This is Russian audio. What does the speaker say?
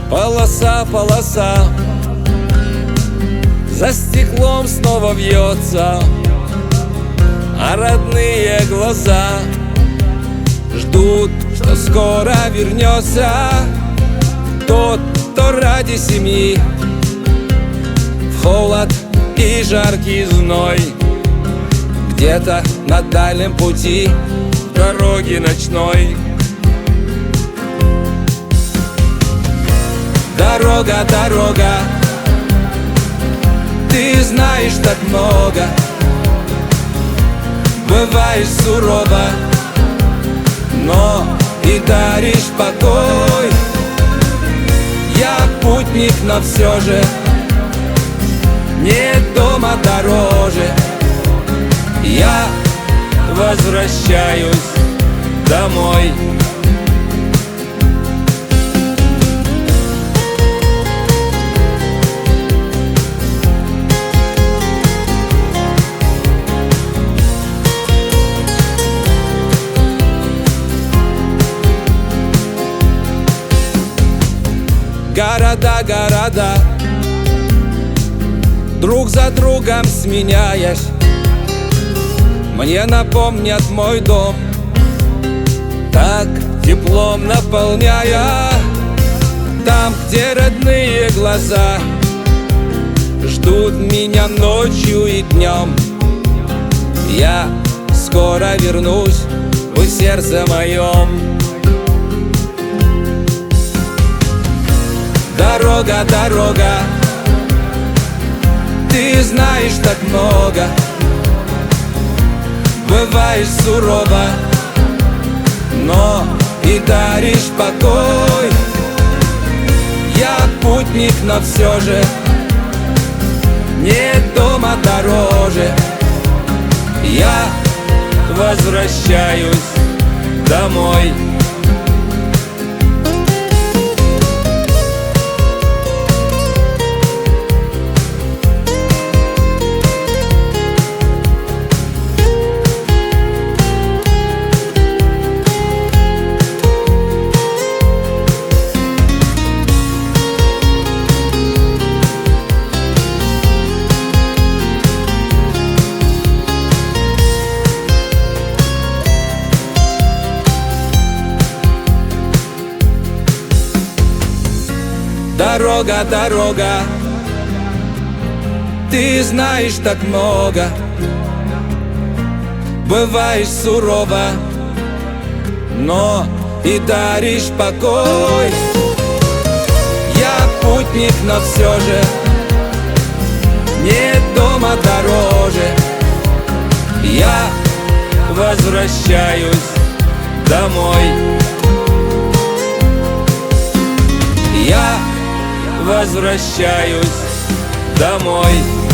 Полоса, полоса, за стеклом снова вьется, а родные глаза ждут, что скоро вернется тот, кто ради семьи в холод и жаркий зной где-то на дальнем пути дороги ночной. Дорога, дорога, ты знаешь так много, бываешь сурова, но и даришь покой. Я путник, но все же нет дома дороже. Я возвращаюсь домой. Города, города, друг за другом сменяясь, мне напомнят мой дом, так теплом наполняя. Там, где родные глаза ждут меня ночью и днем, я скоро вернусь в сердце моем. Дорога, дорога, ты знаешь так много, бываешь сурова, но и даришь покой. Я путник, но все же нет дома дороже. Я возвращаюсь домой. Дорога, дорога, ты знаешь так много, бываешь сурова, но и даришь покой. Я путник, но все же нет дома дороже. Я возвращаюсь домой. Я возвращаюсь домой.